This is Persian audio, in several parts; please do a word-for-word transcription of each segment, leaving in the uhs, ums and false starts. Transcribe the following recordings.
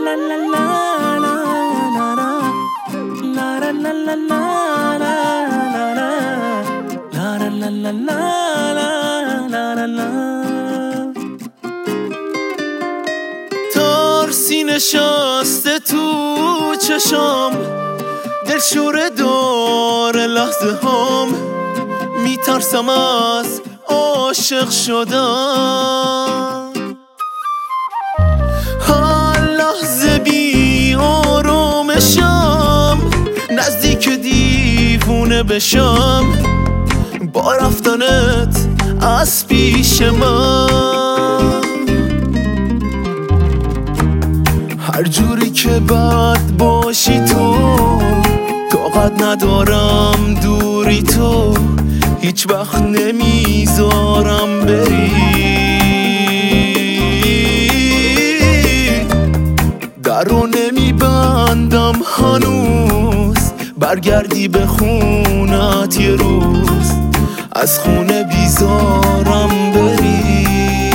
ترسی نشسته تو چشام، دلشوره داره لحظه هم، میترسم از عاشق شدن. هر لحظه بی آرامشم، نزدیک دیوونه بشم با رفتنت از پیش من. هر جوری که بد باشی تو، طاقت ندارم دوری تو، هیچ وقت نمیذارم بری. در رو نمیبندم هنوز، برگردی به خونت یه روز، از خونه بیزارم بری.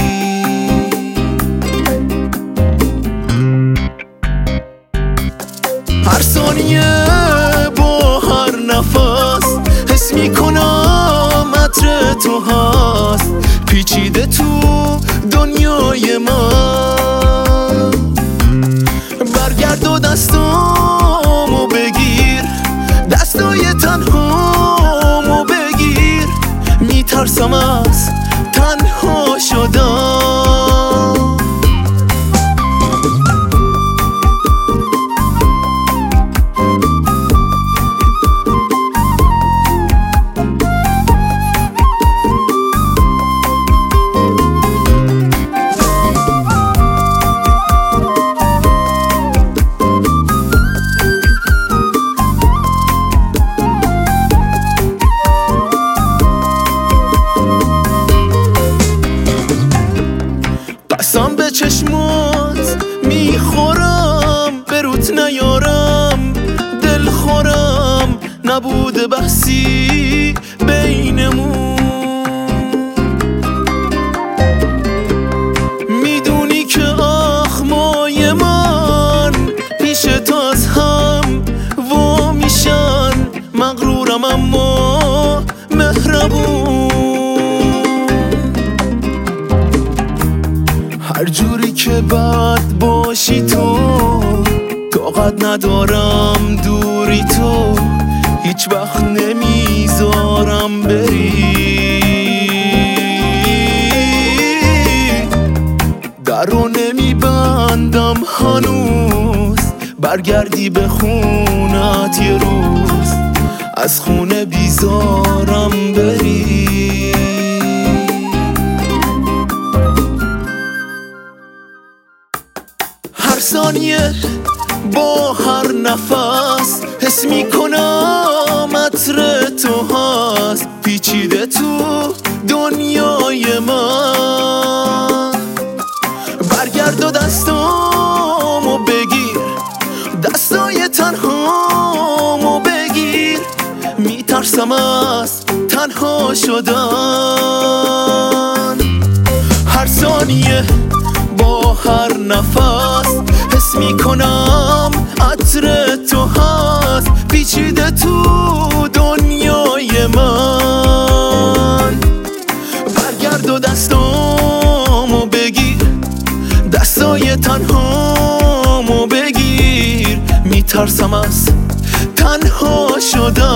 هر ثانیه با هر نفس، حس میکنم عطر تو هست، پیچیده تو دنیای من. برگرد و دستامو بگیر، دستای تنهامو بگیر، میترسم از تنها شدن. قسم به چشمات میخورم، به روت نیارم دل خورم، نبوده بحثی بینمون. میدونی که اخمای من پیش تو از هم وا میشن، مغرورم اما مهربون. هر جوری که بد باشی تو، طاقت ندارم دوری تو، هیچ وقت نمیذارم بری. در رو نمیبندم هنوز، برگردی به خونت یه روز، از خونه بیزارم بری. هر ثانیه با هر نفس، حس میکنم عطر تو هست، پیچیده تو دنیای من. برگرد و دستامو بگیر، دستای تنهامو بگیر، میترسم از تنها شدن. هر ثانیه با هر نفس، حس میکنم عطر تو هست، پیچیده تو دنیای من. برگرد و دستامو بگیر، دستای تنهامو بگیر، میترسم از تنها شدن.